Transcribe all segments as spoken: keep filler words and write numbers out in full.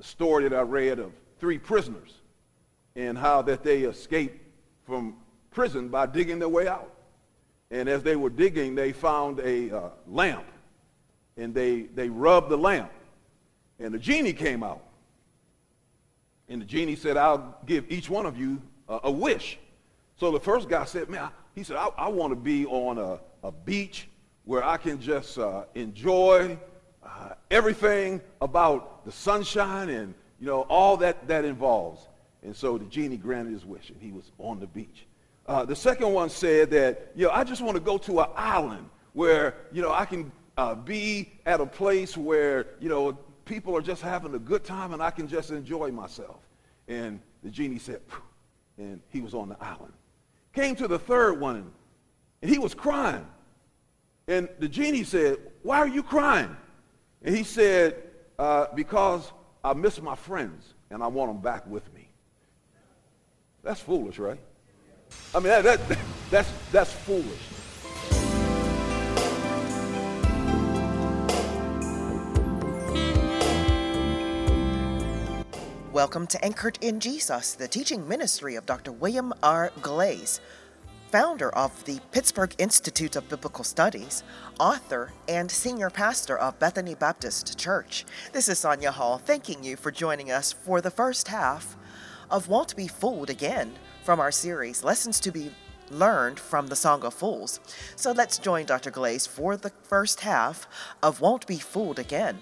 story that I read of three prisoners and how that they escaped from prison by digging their way out. And as they were digging, they found a uh, lamp, and they, they rubbed the lamp, and the genie came out. And the genie said, I'll give each one of you uh, a wish. So the first guy said, man, I, he said, I, I want to be on a, a beach where I can just uh, enjoy uh, everything about the sunshine and, you know, all that that involves. And so the genie granted his wish, and he was on the beach. Uh, the second one said that, you know, I just want to go to an island where, you know, I can uh, be at a place where, you know, people are just having a good time and I can just enjoy myself. And the genie said, phew, and he was on the island. Came to the third one, and he was crying. And the genie said, why are you crying? And he said, uh, because I miss my friends and I want them back with me. That's foolish, right? I mean, that, that, that's, that's foolish. Welcome to Anchored in Jesus, the teaching ministry of Doctor William R. Glaze, founder of the Pittsburgh Institute of Biblical Studies, author, and senior pastor of Bethany Baptist Church. This is Sonia Hall, thanking you for joining us for the first half of Won't Be Fooled Again from our series, Lessons to be Learned from the Song of Fools. So let's join Doctor Glaze for the first half of Won't Be Fooled Again.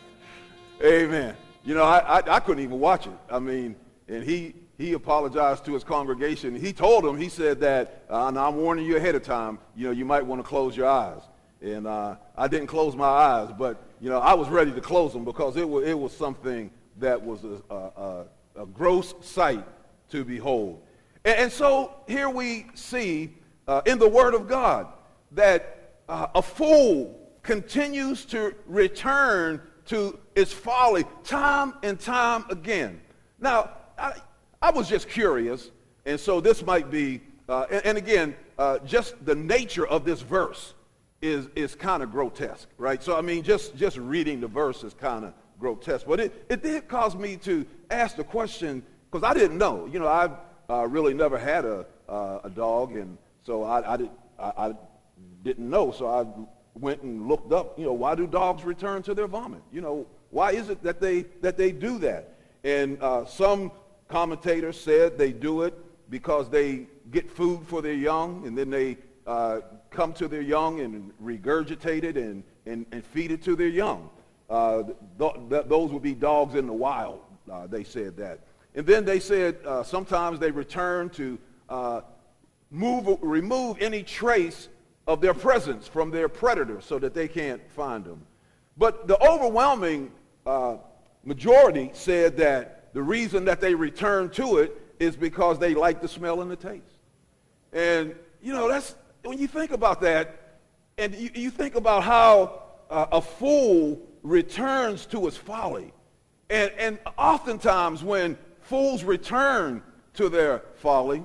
Amen. You know, I, I, I couldn't even watch it. I mean, and he he apologized to his congregation. He told them, he said that, uh, and I'm warning you ahead of time, you know, you might want to close your eyes. And uh, I didn't close my eyes, but, you know, I was ready to close them because it was, it was something that was a, a, a gross sight to behold. And, and so here we see uh, in the Word of God that uh, a fool continues to return to its folly time and time again. Now, I, I was just curious, and so this might be, uh, and, and again, uh, just the nature of this verse is is kind of grotesque, right? So, I mean, just, just reading the verse is kind of grotesque. But it, it did cause me to ask the question, because I didn't know. You know, I've uh, really never had a uh, a dog, and so I, I, did, I, I didn't know, so I went and looked up, you know, why do dogs return to their vomit? You know, why is it that they that they do that? And uh, some commentators said they do it because they get food for their young, and then they uh, come to their young and regurgitate it and, and, and feed it to their young. Uh, th- th- those would be dogs in the wild, uh, they said that. And then they said uh, sometimes they return to uh, move, remove any trace of their presence from their predators so that they can't find them. But the overwhelming uh, majority said that the reason that they return to it is because they like the smell and the taste. And, you know, that's, when you think about that, and you, you think about how uh, a fool returns to his folly. And, and oftentimes when fools return to their folly,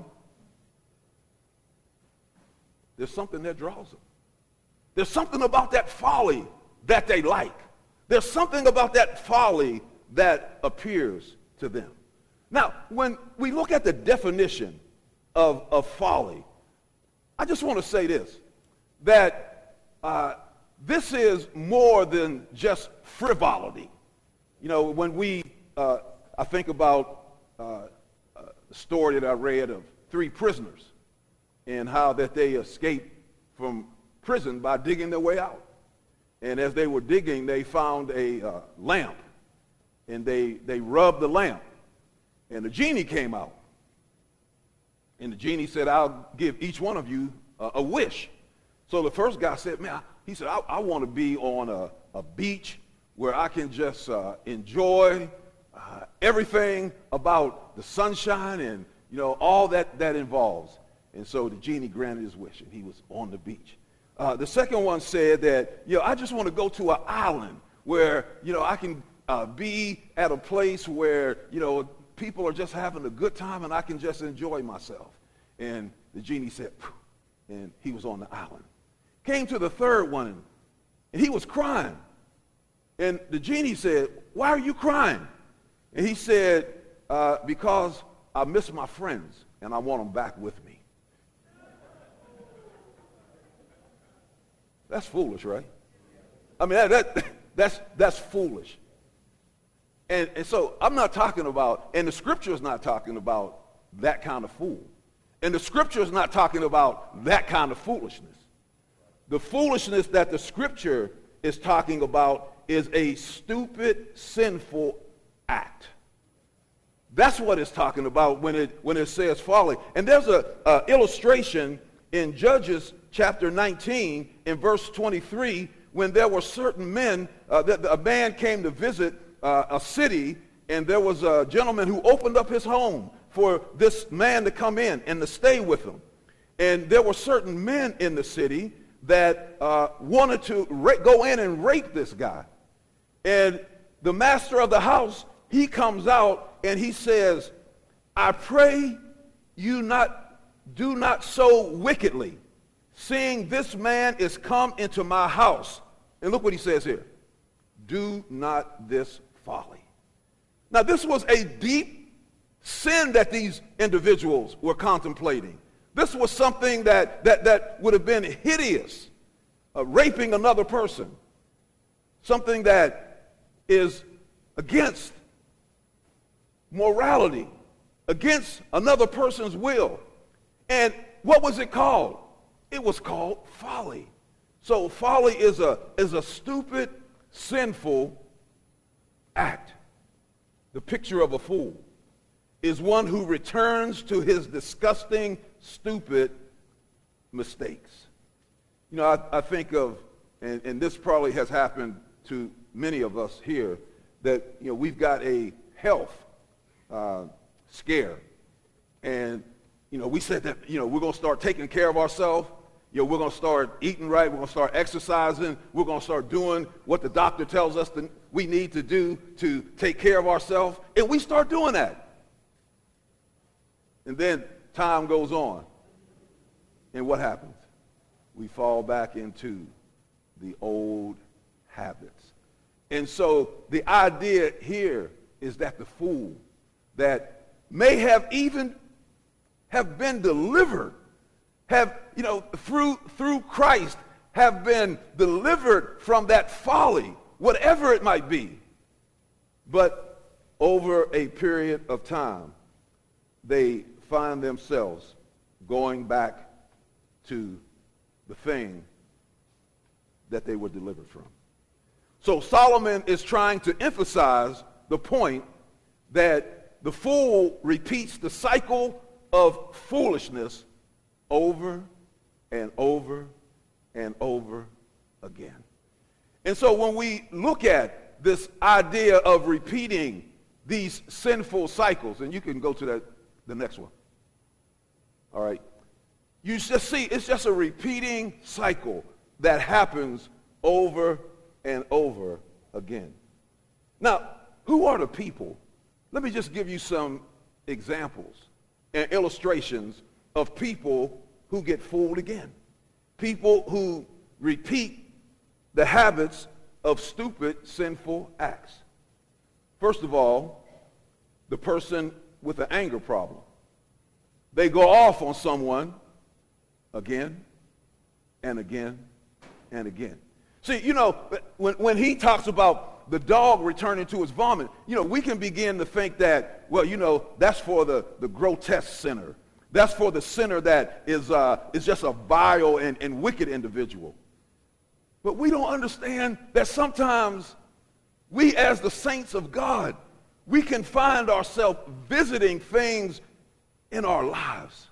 there's something that draws them. There's something about that folly that they like. There's something about that folly that appeals to them. Now, when we look at the definition of, of folly, I just want to say this, that uh, this is more than just frivolity. You know, when we, uh, I think about uh, a story that I read of three prisoners and how that they escaped from prison by digging their way out. And as they were digging, they found a uh, lamp, and they, they rubbed the lamp, and the genie came out. And the genie said, I'll give each one of you a, a wish. So the first guy said, man, I, he said, I, I want to be on a, a beach where I can just uh, enjoy uh, everything about the sunshine and, you know, all that that involves. And so the genie granted his wish, and he was on the beach. Uh, the second one said that, you know, I just want to go to an island where, you know, I can uh, be at a place where, you know, people are just having a good time and I can just enjoy myself. And the genie said, phew, and he was on the island. Came to the third one, and he was crying. And the genie said, why are you crying? And he said, uh, because I miss my friends and I want them back with me. That's foolish, right? I mean, that, that that's that's foolish. And, and so I'm not talking about, and the scripture is not talking about that kind of fool. And the scripture is not talking about that kind of foolishness. The foolishness that the scripture is talking about is a stupid, sinful act. That's what it's talking about when it when it says folly. And there's a, a illustration in Judges chapter nineteen in verse twenty-three when there were certain men, uh, that a man came to visit uh, a city, and there was a gentleman who opened up his home for this man to come in and to stay with him. And there were certain men in the city that uh, wanted to ra- go in and rape this guy. And the master of the house, he comes out and he says, I pray you not do not so wickedly, seeing this man is come into my house. And look what he says here. Do not this folly. Now this was a deep sin that these individuals were contemplating. This was something that, that, that would have been hideous, uh, raping another person. Something that is against morality, against another person's will. And what was it called? It was called folly. So folly is a, is a stupid, sinful act. The picture of a fool is one who returns to his disgusting, stupid mistakes. You know, I, I think of, and, and this probably has happened to many of us here, that, you know, we've got a health uh, scare. And, you know, we said that, you know, we're going to start taking care of ourselves. You know, we're going to start eating right. We're going to start exercising. We're going to start doing what the doctor tells us that we need to do to take care of ourselves. And we start doing that. And then time goes on. And what happens? We fall back into the old habits. And so the idea here is that the fool that may have even have been delivered, have, you know, through through Christ, have been delivered from that folly, whatever it might be. But over a period of time, they find themselves going back to the thing that they were delivered from. So Solomon is trying to emphasize the point that the fool repeats the cycle of foolishness over and over and over again. And so when we look at this idea of repeating these sinful cycles, and you can go to that, the next one. All right. You just see, it's just a repeating cycle that happens over and over again. Now, who are the people? Let me just give you some examples and illustrations of people who get fooled again. People who repeat the habits of stupid, sinful acts. First of all, the person with an anger problem. They go off on someone again and again and again. See, you know, when, when he talks about the dog returning to its vomit, you know, we can begin to think that, well, you know, that's for the, the grotesque sinner. That's for the sinner that is, uh, is just a vile and, and wicked individual. But we don't understand that sometimes we, as the saints of God, we can find ourselves visiting things in our lives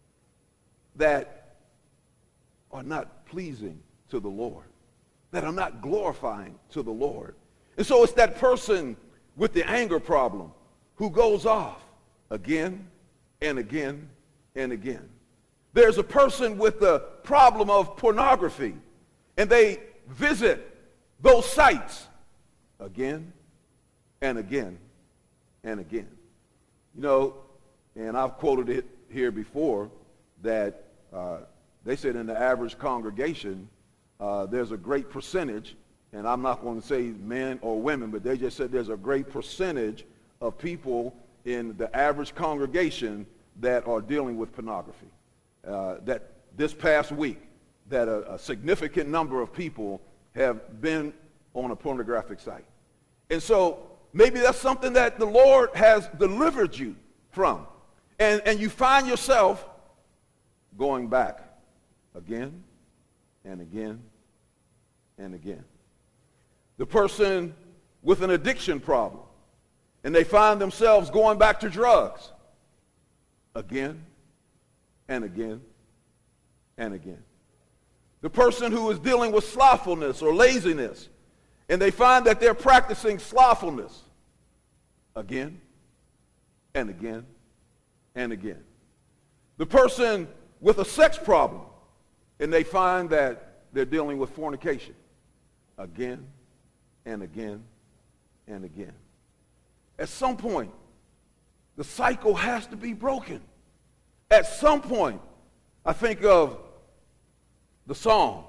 that are not pleasing to the Lord, that are not glorifying to the Lord. And so it's that person with the anger problem who goes off again and again and again. There's a person with the problem of pornography, and they visit those sites again and again and again. You know, and I've quoted it here before, that uh, they said in the average congregation, uh, there's a great percentage, and I'm not going to say men or women, but they just said there's a great percentage of people in the average congregation that are dealing with pornography. Uh, that this past week, that a, a significant number of people have been on a pornographic site. And so maybe that's something that the Lord has delivered you from. And, and you find yourself going back again and again and again. The person with an addiction problem, and they find themselves going back to drugs again and again and again. The person who is dealing with slothfulness or laziness, and they find that they're practicing slothfulness again and again and again. The person with a sex problem, and they find that they're dealing with fornication again and again and again. At some point, the cycle has to be broken. At some point, I think of the song,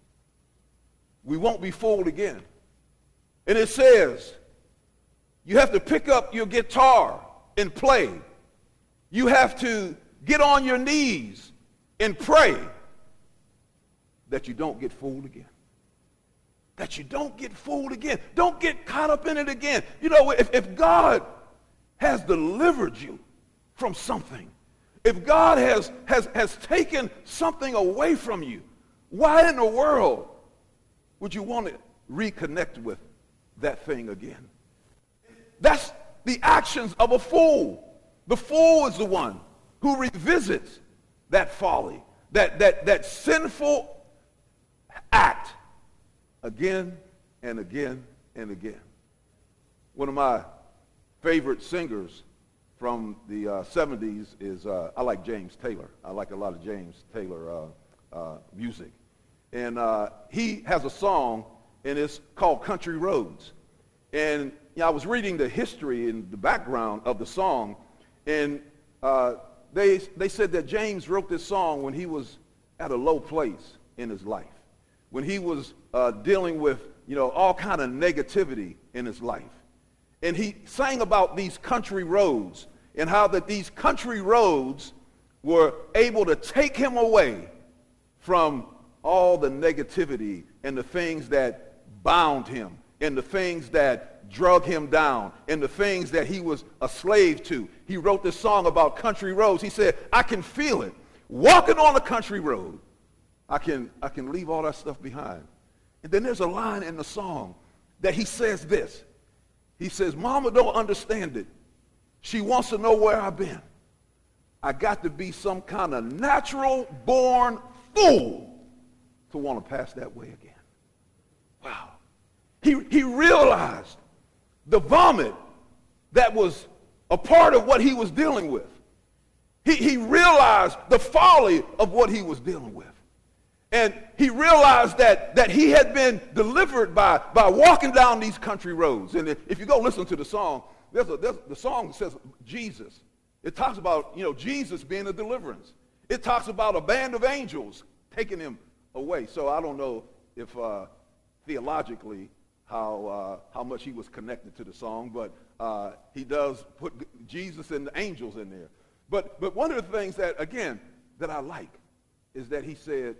"We Won't Be Fooled Again." And it says, you have to pick up your guitar and play. You have to get on your knees and pray that you don't get fooled again. That you don't get fooled again. Don't get caught up in it again. You know, if, if God has delivered you from something, if God has, has, has taken something away from you, why in the world would you want to reconnect with that thing again? That's the actions of a fool. The fool is the one who revisits that folly, that, that, that sinful act again and again and again. One of my favorite singers from the uh, seventies is, uh, I like James Taylor. I like a lot of James Taylor uh, uh, music. And uh, he has a song, and it's called Country Roads. And you know, I was reading the history and the background of the song, and uh, they, they said that James wrote this song when he was at a low place in his life, when he was uh, dealing with, you know, all kind of negativity in his life. And he sang about these country roads and how that these country roads were able to take him away from all the negativity and the things that bound him and the things that drug him down and the things that he was a slave to. He wrote this song about country roads. He said, I can feel it. Walking on a country road, I can, I can leave all that stuff behind. And then there's a line in the song that he says this. He says, Mama don't understand it. She wants to know where I've been. I got to be some kind of natural born fool to want to pass that way again. Wow. He, he realized the vomit that was a part of what he was dealing with. He, he realized the folly of what he was dealing with. And he realized that, that he had been delivered by, by walking down these country roads. And if you go listen to the song, there's a, there's, the song says Jesus. It talks about, you know, Jesus being a deliverance. It talks about a band of angels taking him away. So I don't know if uh, theologically how, uh, how much he was connected to the song, but uh, he does put Jesus and the angels in there. But, but one of the things that, again, that I like is that he said,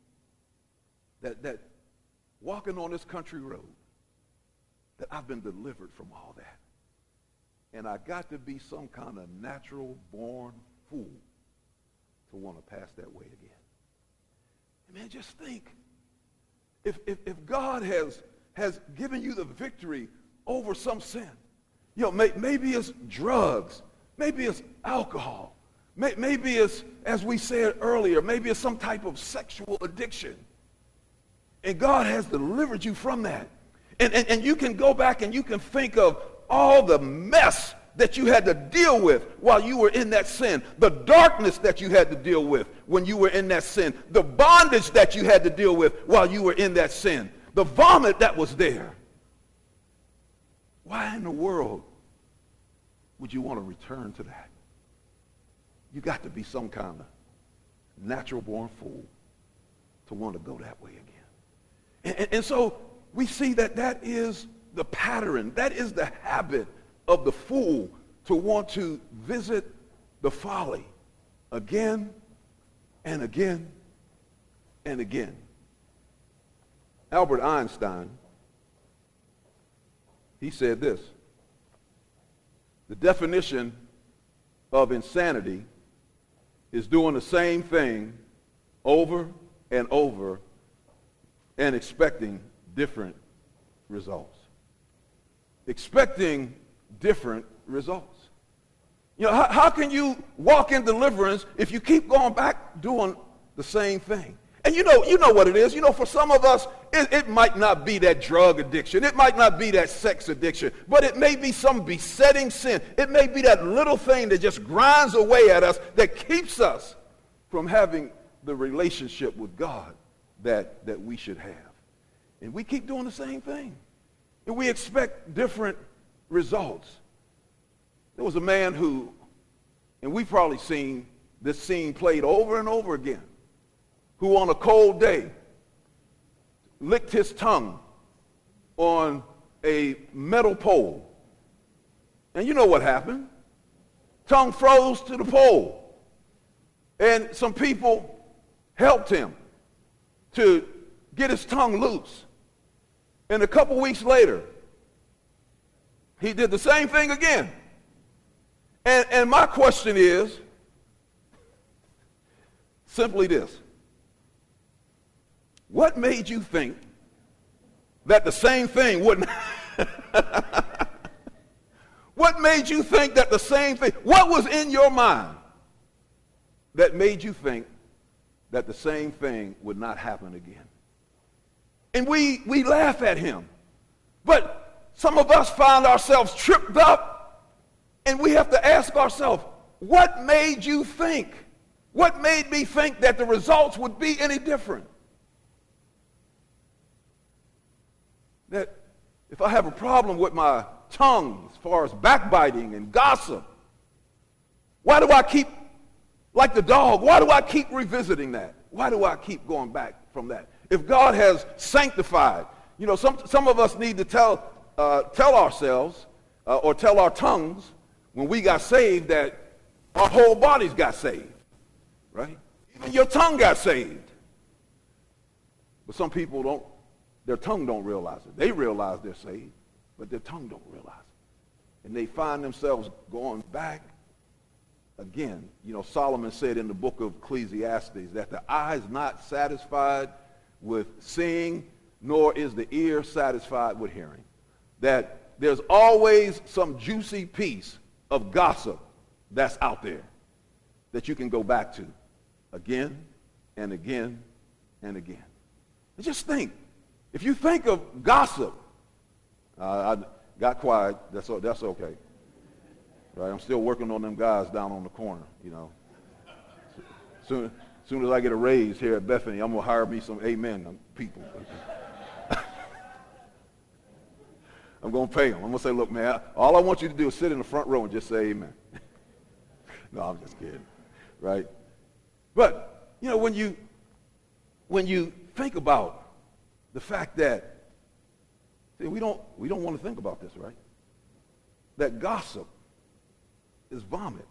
That, that walking on this country road, that I've been delivered from all that. And I got to be some kind of natural born fool to want to pass that way again. And man, just think, if, if, if God has, has given you the victory over some sin, you know, may, maybe it's drugs, maybe it's alcohol, may, maybe it's, as we said earlier, maybe it's some type of sexual addiction. And God has delivered you from that. And, and, and you can go back and you can think of all the mess that you had to deal with while you were in that sin, the darkness that you had to deal with when you were in that sin, the bondage that you had to deal with while you were in that sin, the vomit that was there. Why in the world would you want to return to that? You got to be some kind of natural born fool to want to go that way again. And, and so we see that that is the pattern. That is the habit of the fool to want to visit the folly again and again and again. Albert Einstein, he said this: the definition of insanity is doing the same thing over and over and expecting different results. Expecting different results. You know, how, how can you walk in deliverance if you keep going back doing the same thing? And you know, you know what it is. You know, for some of us, it, it might not be that drug addiction. It might not be that sex addiction. But it may be some besetting sin. It may be that little thing that just grinds away at us that keeps us from having the relationship with God that, that we should have. And we keep doing the same thing. And we expect different results. There was a man who, and we've probably seen this scene played over and over again, who on a cold day licked his tongue on a metal pole. And you know what happened? Tongue froze to the pole. And some people helped him to get his tongue loose. And a couple weeks later, he did the same thing again. And, and my question is simply this: what made you think that the same thing wouldn't? What made you think that the same thing? What was in your mind that made you think that the same thing would not happen again? And we, we laugh at him. But some of us find ourselves tripped up, and we have to ask ourselves, what made you think? What made me think that the results would be any different? That if I have a problem with my tongue as far as backbiting and gossip, why do I keep, like the dog, why do I keep revisiting that? Why do I keep going back from that? If God has sanctified, you know, some, some of us need to tell, uh, tell ourselves uh, or tell our tongues when we got saved that our whole bodies got saved, right? Even your tongue got saved. But some people don't, their tongue don't realize it. They realize they're saved, but their tongue don't realize it. And they find themselves going back again. You know, Solomon said in the book of Ecclesiastes that the eye is not satisfied with seeing, nor is the ear satisfied with hearing. That there's always some juicy piece of gossip that's out there that you can go back to again and again and again. And just think, if you think of gossip, uh, I got quiet, that's, that's okay. Right? I'm still working on them guys down on the corner, you know. Soon, soon as I get a raise here at Bethany, I'm going to hire me some amen people. I'm going to pay them. I'm going to say, look, man, all I want you to do is sit in the front row and just say amen. No, I'm just kidding, right? But, you know, when you, when you think about the fact that, see, we don't, we don't want to think about this, right? That gossip is vomit.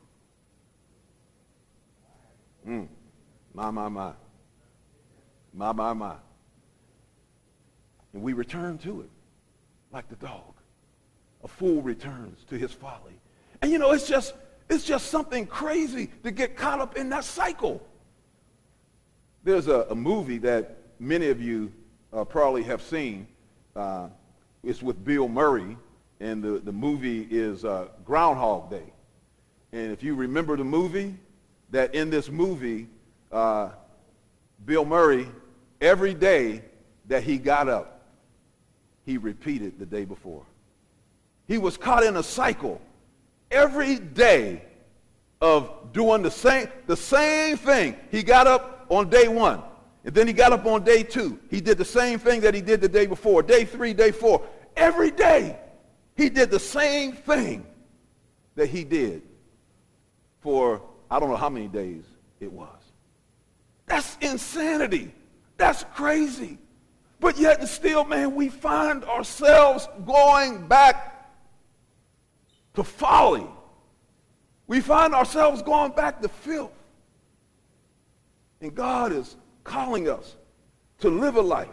Mm. My, my, my. My, my, my. And we return to it like the dog. A fool returns to his folly. And you know, it's just, it's just something crazy to get caught up in that cycle. There's a, a movie that many of you uh, probably have seen. Uh, it's with Bill Murray, and the, the movie is uh, Groundhog Day. And if you remember the movie, that in this movie, uh, Bill Murray, every day that he got up, he repeated the day before. He was caught in a cycle every day of doing the same, the same thing. He got up on day one, and then he got up on day two. He did the same thing that he did the day before, day three, day four. Every day, he did the same thing that he did for I don't know how many days it was. That's insanity. That's crazy. But yet and still, man, we find ourselves going back to folly. We find ourselves going back to filth. And God is calling us to live a life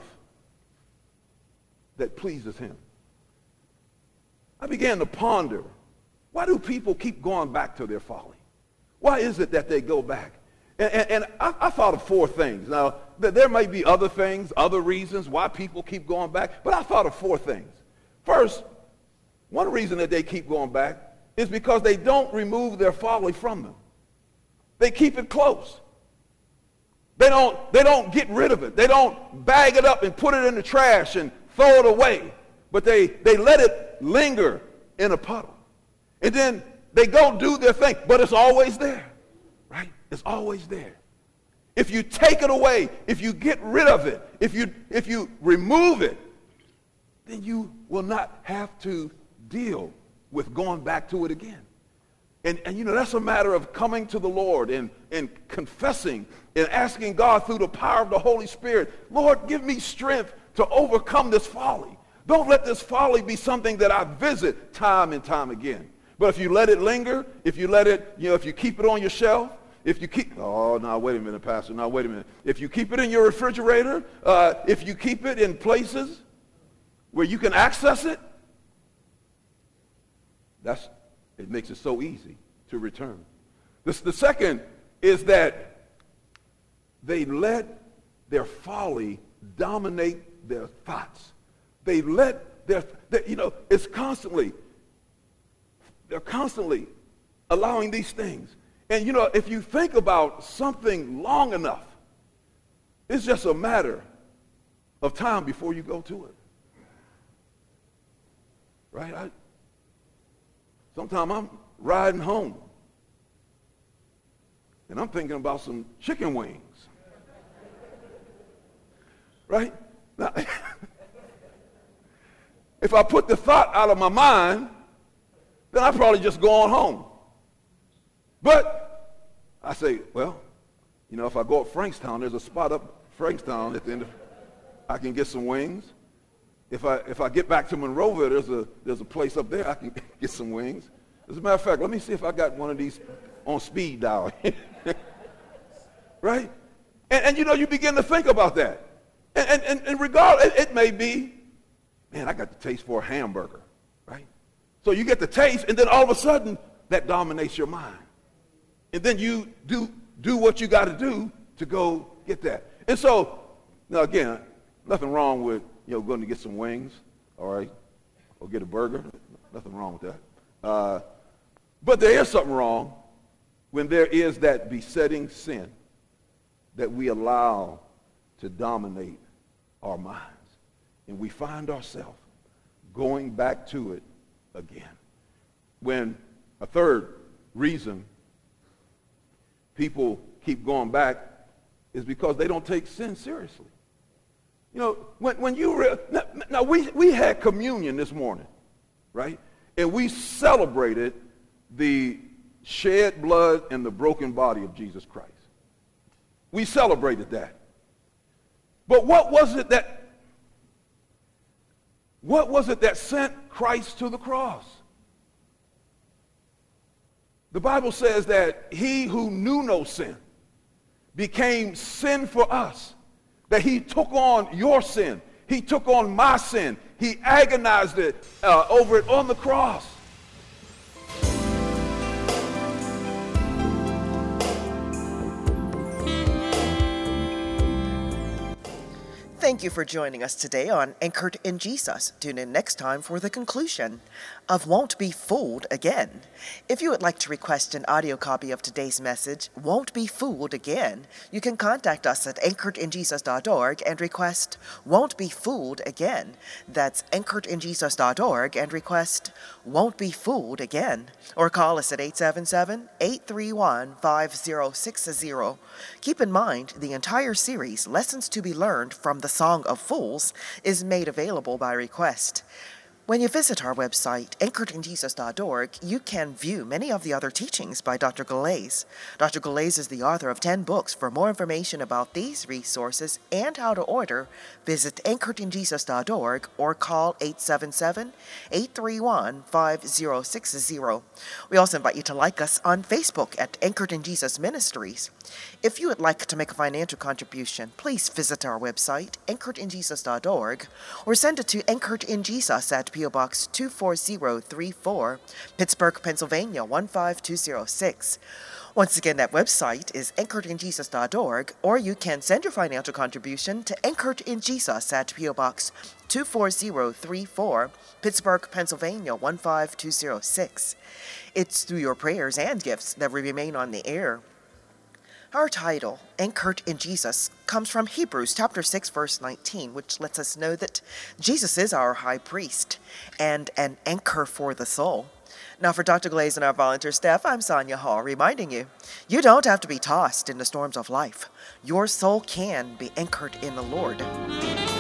that pleases him. I began to ponder, why do people keep going back to their folly? Why is it that they go back? And, and, and I, I thought of four things. Now, th- there may be other things, other reasons why people keep going back, but I thought of four things. First, one reason that they keep going back is because they don't remove their folly from them. They keep it close. They don't, they don't get rid of it. They don't bag it up and put it in the trash and throw it away, but they, they let it linger in a puddle. And then they go do their thing, but it's always there, right? It's always there. If you take it away, if you get rid of it, if you, if you remove it, then you will not have to deal with going back to it again. And, and you know, that's a matter of coming to the Lord and, and confessing and asking God through the power of the Holy Spirit, Lord, give me strength to overcome this folly. Don't let this folly be something that I visit time and time again. But if you let it linger, if you let it, you know, if you keep it on your shelf, if you keep, oh, no, wait a minute, Pastor, no, wait a minute. If you keep it in your refrigerator, uh, if you keep it in places where you can access it, that's, it makes it so easy to return. This, the second is that they let their folly dominate their thoughts. They let their, they, you know, it's constantly, they're constantly allowing these things. And, you know, if you think about something long enough, it's just a matter of time before you go to it. Right? I, sometimes I'm riding home, and I'm thinking about some chicken wings. Right? Now, if I put the thought out of my mind, then I probably just go on home. But I say, well, you know, if I go up Frankstown, there's a spot up Frankstown at the end of, I can get some wings. If I if I get back to Monroeville, there's a there's a place up there I can get some wings. As a matter of fact, let me see if I got one of these on speed dial. Right? And, and you know, you begin to think about that. And and, and, and regardless, it, it may be, man, I got the taste for a hamburger, right? So you get the taste, and then all of a sudden, that dominates your mind. And then you do do what you got to do to go get that. And so, now again, nothing wrong with, you know, going to get some wings, all right, or get a burger. Nothing wrong with that. Uh, but there is something wrong when there is that besetting sin that we allow to dominate our minds. And we find ourselves going back to it again. When a third reason people keep going back is because they don't take sin seriously. You know, when, when you, re- now, now we, we had communion this morning, right? And we celebrated the shed blood and the broken body of Jesus Christ. We celebrated that. But what was it that, what was it that sent Christ to the cross? The Bible says that he who knew no sin became sin for us, that he took on your sin. He took on my sin. He agonized it uh, over it on the cross. Thank you for joining us today on Anchored in Jesus. Tune in next time for the conclusion of Won't Be Fooled Again. If you would like to request an audio copy of today's message, Won't Be Fooled Again, you can contact us at anchored in jesus dot org and request Won't Be Fooled Again. That's anchored in jesus dot org and request Won't Be Fooled Again. Or call us at eight seven seven, eight three one, five zero six zero. Keep in mind, the entire series, Lessons to be Learned from the Song of Fools, is made available by request. When you visit our website, anchored in jesus dot org, you can view many of the other teachings by Doctor Galais. Doctor Galais is the author of ten books. For more information about these resources and how to order, visit anchored in jesus dot org or call eight seven seven, eight three one, five zero six zero. We also invite you to like us on Facebook at Anchored in Jesus Ministries. If you would like to make a financial contribution, please visit our website, anchored in jesus dot org, or send it to Anchored in Jesus at P O. Box two four zero three four, Pittsburgh, Pennsylvania one five two zero six. Once again, that website is anchored in jesus dot org, or you can send your financial contribution to Anchored in Jesus at P O. Box two four zero three four, Pittsburgh, Pennsylvania one five two zero six. It's through your prayers and gifts that we remain on the air. Our title, Anchored in Jesus, comes from Hebrews chapter six, verse nineteen, which lets us know that Jesus is our high priest and an anchor for the soul. Now, for Doctor Galais and our volunteer staff, I'm Sonia Hall, reminding you, you don't have to be tossed in the storms of life. Your soul can be anchored in the Lord.